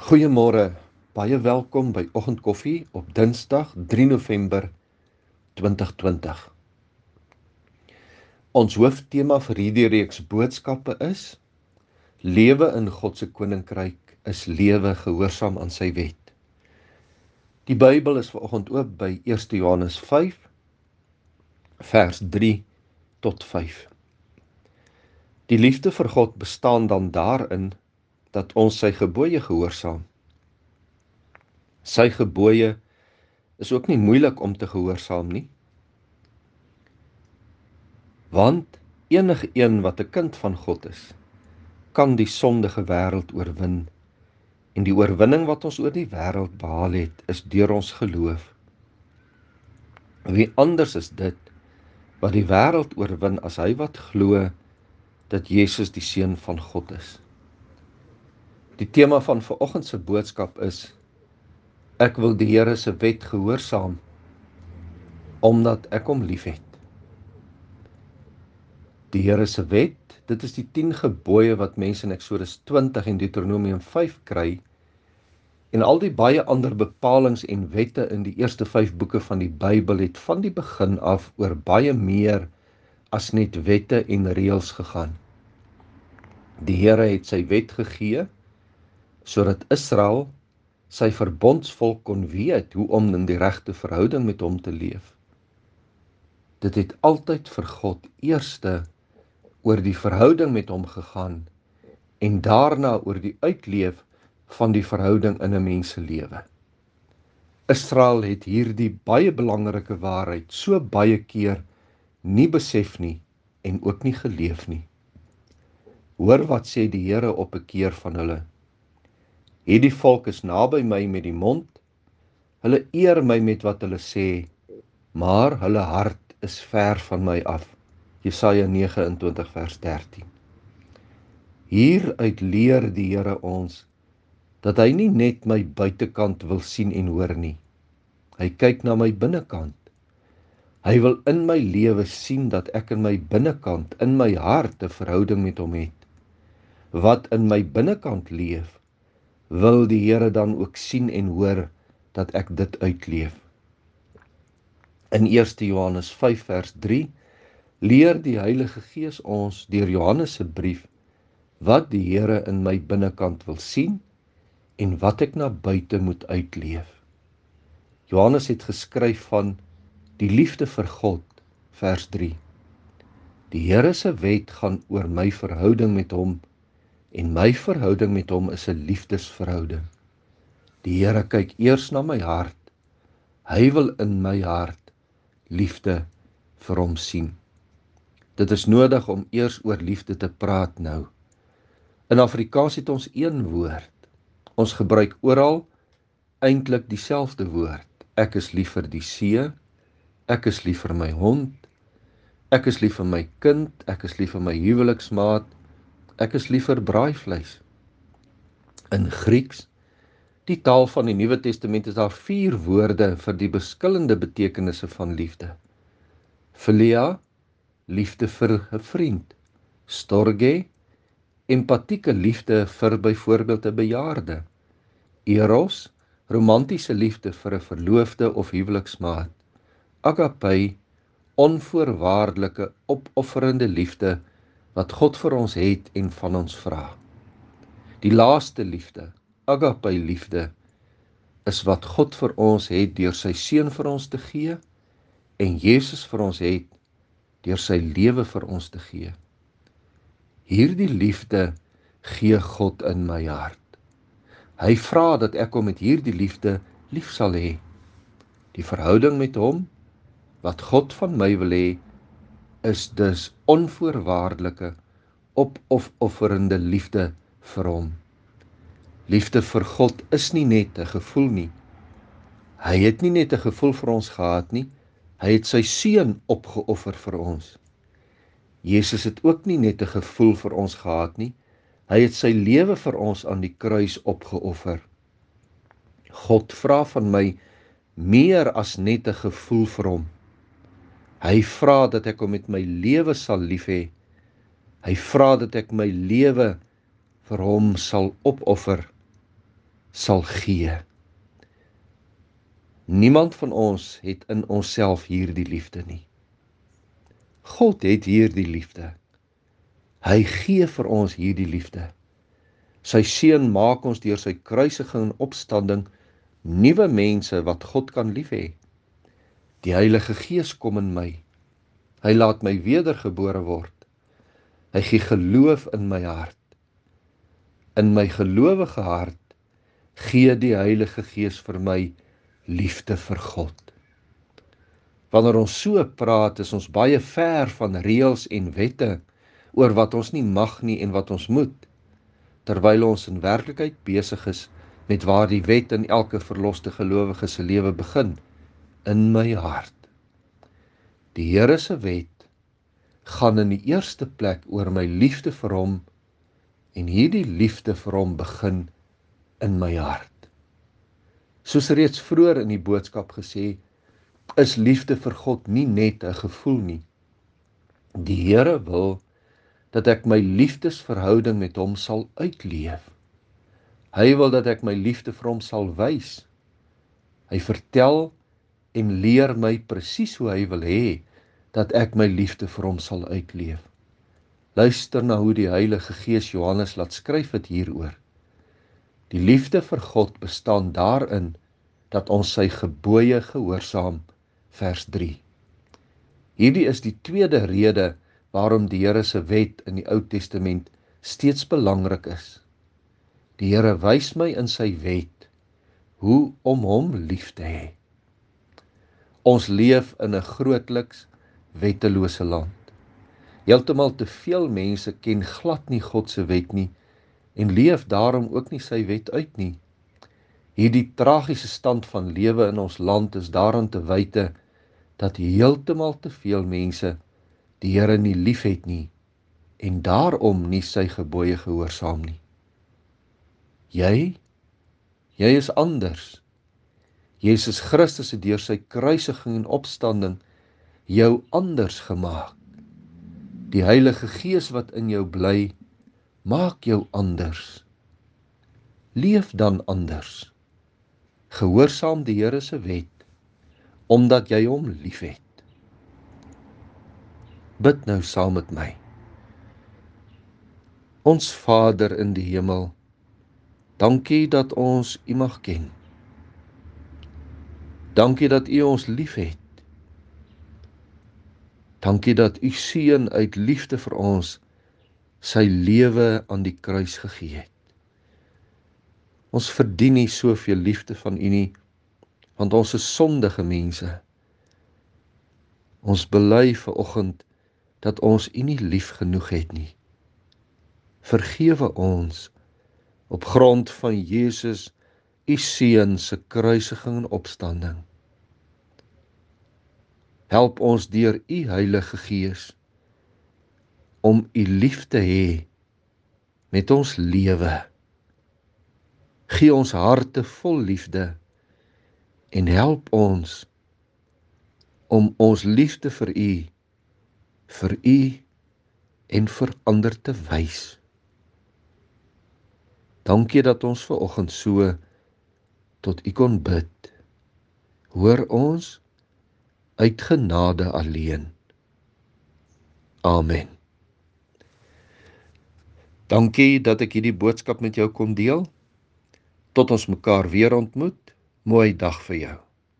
Goeiemôre, baie welkom by Oggendkoffie op Dinsdag 3 November 2020. Ons hooftema vir hierdie reeks boodskappe is: Lewe in God se koninkryk is lewe gehoorsaam aan sy wet. Die Bybel is vanoggend oop by 1 Johannes 5 vers 3 tot 5. Die liefde vir God bestaan dan daarin dat ons sy gebooie gehoorsaam. Sy gebooie is ook nie moeilik om te gehoorsaam nie, want enigeen wat 'n kind van God is, kan die sondige wêreld oorwin, en die oorwinning wat ons oor die wêreld behaal het, is deur ons geloof. Wie anders is dit wat die wêreld oorwin as hy wat glo dat Jesus die Seun van God is? Die tema van vanoggend se boodskap is: Ek wil die Here se wet gehoorsaam, omdat ek hom liefhet. Die Here se wet, dit is die 10 gebooie wat mense in Eksodus 20 en Deuteronomium 5 kry, en al die baie ander bepalings en wette in die eerste 5 boeke van die Bybel het van die begin af oor baie meer as net wette en reëls gegaan. Die Here het sy wet gegee, sodat Israel, sy verbondsvolk, kon weet hoe om in die regte verhouding met hom te leef. Dit het altyd vir God eerste oor die verhouding met hom gegaan, en daarna oor die uitleef van die verhouding in 'n mens se lewe. Israel het hierdie baie belangrike waarheid so baie keer nie besef nie en ook nie geleef nie. Hoor wat sê die Here op 'n keer van hulle: Hierdie volk is naby my met die mond, hulle eer my met wat hulle sê, maar hulle hart is ver van my af. Jesaja 29 vers 13. Hieruit leer die Here ons dat hy nie net my buitekant wil sien en hoor nie. Hy kyk na my binnekant. Hy wil in my lewe sien dat ek in my binnekant, in my hart 'n verhouding met hom het. Wat in my binnekant leef, wil die Here dan ook sien en hoor dat ek dit uitleef. In 1 Johannes 5 vers 3 leer die Heilige Gees ons deur Johannes se brief wat die Here in my binnekant wil sien en wat ek na buite moet uitleef. Johannes het geskryf van die liefde vir God, vers 3. Die Here se wet gaan oor my verhouding met hom, en my verhouding met hom is 'n liefdesverhouding. Die Here kyk eers na my hart. Hy wil in my hart liefde vir hom sien. Dit is nodig om eers oor liefde te praat nou. In Afrikaans het ons een woord. Ons gebruik oral eintlik dieselfde woord. Ek is lief vir die see, ek is lief vir my hond, ek is lief vir my kind, ek is lief vir my huweliksmaat, ek is lief vir braaivleis. In Grieks, die taal van die Nuwe Testament, is daar 4 woorde vir die verskillende betekenisse van liefde. Philia, liefde vir 'n vriend. Storge, empatieke liefde vir byvoorbeeld 'n bejaarde. Eros, romantiese liefde vir 'n verloofde of huweliksmaat. Agape, onvoorwaardelike, opofferende liefde wat God vir ons het en van ons vra. Die laaste liefde, agape liefde, is wat God vir ons het deur sy seun vir ons te gee en Jesus vir ons het deur sy lewe vir ons te gee. Hierdie liefde gee God in my hart. Hy vra dat ek hom met hierdie liefde lief sal hê. Die verhouding met hom, wat God van my wil hê, is dus onvoorwaardelike, opofferende liefde vir hom. Liefde vir God is nie net 'n gevoel nie. Hy het nie net 'n gevoel vir ons gehad nie, hy het sy seun opgeoffer vir ons. Jesus het ook nie net 'n gevoel vir ons gehad nie, hy het sy lewe vir ons aan die kruis opgeoffer. God vra van my meer as net 'n gevoel vir hom. Hy vra dat ek hom met my lewe sal lief hê. Hy vra dat ek my lewe vir hom sal opoffer. sal gee. Niemand van ons het in onsself hierdie liefde nie. God het hierdie liefde. Hy gee vir ons hierdie liefde. Sy seun maak ons deur sy kruisiging en opstanding nuwe mense wat God kan lief hê. Die Heilige Gees kom in my. Hy laat my wedergebore word. Hy gee geloof in my hart. In my gelowige hart gee die Heilige Gees vir my liefde vir God. Wanneer ons so praat, is ons baie ver van reëls en wette oor wat ons nie mag nie en wat ons moet, terwyl ons in werklikheid besig is met waar die wet in elke verloste gelowige se lewe begin, in my hart. Die Here se wet gaan in die eerste plek oor my liefde vir hom, en hierdie liefde vir hom begin in my hart. Soos reeds vroeër in die boodskap gesê, is liefde vir God nie net 'n gevoel nie. Die Here wil dat ek my liefdesverhouding met hom sal uitleef. Hy wil dat ek my liefde vir hom sal wys. Hy vertel en leer my presies hoe hy wil hê dat ek my liefde vir hom sal uitleef. Luister na hoe die Heilige Gees Johannes laat skryf het hieroor. Die liefde vir God bestaan daarin dat ons sy gebooie gehoorsaam, vers 3. Hierdie is die tweede rede waarom die Here se wet in die Ou Testament steeds belangrik is. Die Here wys my in sy wet hoe om hom lief te hê. Ons leef in 'n grootliks wettelose land. Heeltemal te veel mense ken glad nie God se wet nie en leef daarom ook nie sy wet uit nie. Hierdie tragiese stand van lewe in ons land is daaraan te wyte dat heeltemal te veel mense die Here nie liefhet nie en daarom nie sy gebooie gehoorsaam nie. Jy is anders. Jesus Christus het deur sy kruisiging en opstanding jou anders gemaak. Die Heilige Gees wat in jou bly, maak jou anders. Leef dan anders. Gehoorsaam die Here se wet, omdat jy hom liefhet. Bid nou saam met my. Ons Vader in die hemel, dankie dat ons U mag ken. Dankie dat U ons liefhet. Dankie dat U Seun uit liefde vir ons sy lewe aan die kruis gegee het. Ons verdien nie soveel liefde van U nie, want ons is sondige mense. Ons bely vanoggend dat ons U nie lief genoeg het nie. Vergewe ons op grond van Jesus, U Seun se kruisiging en opstanding. Help ons deur U Heilige Gees om U lief te hê met ons lewe. Gee ons harte vol liefde en help ons om ons liefde vir U en vir ander te wys. Dankie dat ons vanoggend so tot U kon bid. Hoor ons uit genade alleen. Amen. Dankie dat ek hierdie boodskap met jou kon deel. Tot ons mekaar weer ontmoet. Mooi dag vir jou.